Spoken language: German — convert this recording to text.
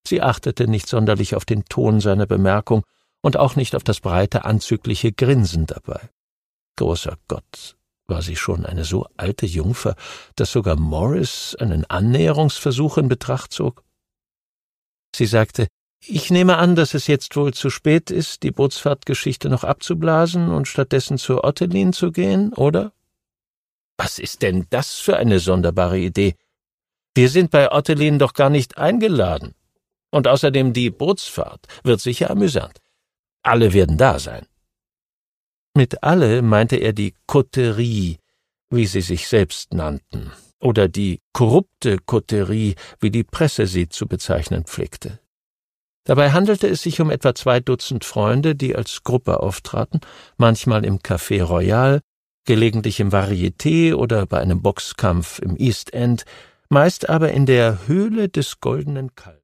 Sie achtete nicht sonderlich auf den Ton seiner Bemerkung und auch nicht auf das breite, anzügliche Grinsen dabei. Großer Gott, war sie schon eine so alte Jungfer, dass sogar Morris einen Annäherungsversuch in Betracht zog? Sie sagte: »Ich nehme an, dass es jetzt wohl zu spät ist, die Bootsfahrtgeschichte noch abzublasen und stattdessen zur Ottilien zu gehen, oder?« »Was ist denn das für eine sonderbare Idee? Wir sind bei Ottilien doch gar nicht eingeladen. Und außerdem die Bootsfahrt wird sicher amüsant. Alle werden da sein.« Mit alle meinte er die Koterie, wie sie sich selbst nannten, oder die korrupte Koterie, wie die Presse sie zu bezeichnen pflegte. Dabei handelte es sich um etwa 2 Dutzend Freunde, die als Gruppe auftraten, manchmal im Café Royal, gelegentlich im Varieté oder bei einem Boxkampf im East End, meist aber in der Höhle des Goldenen Kalbs.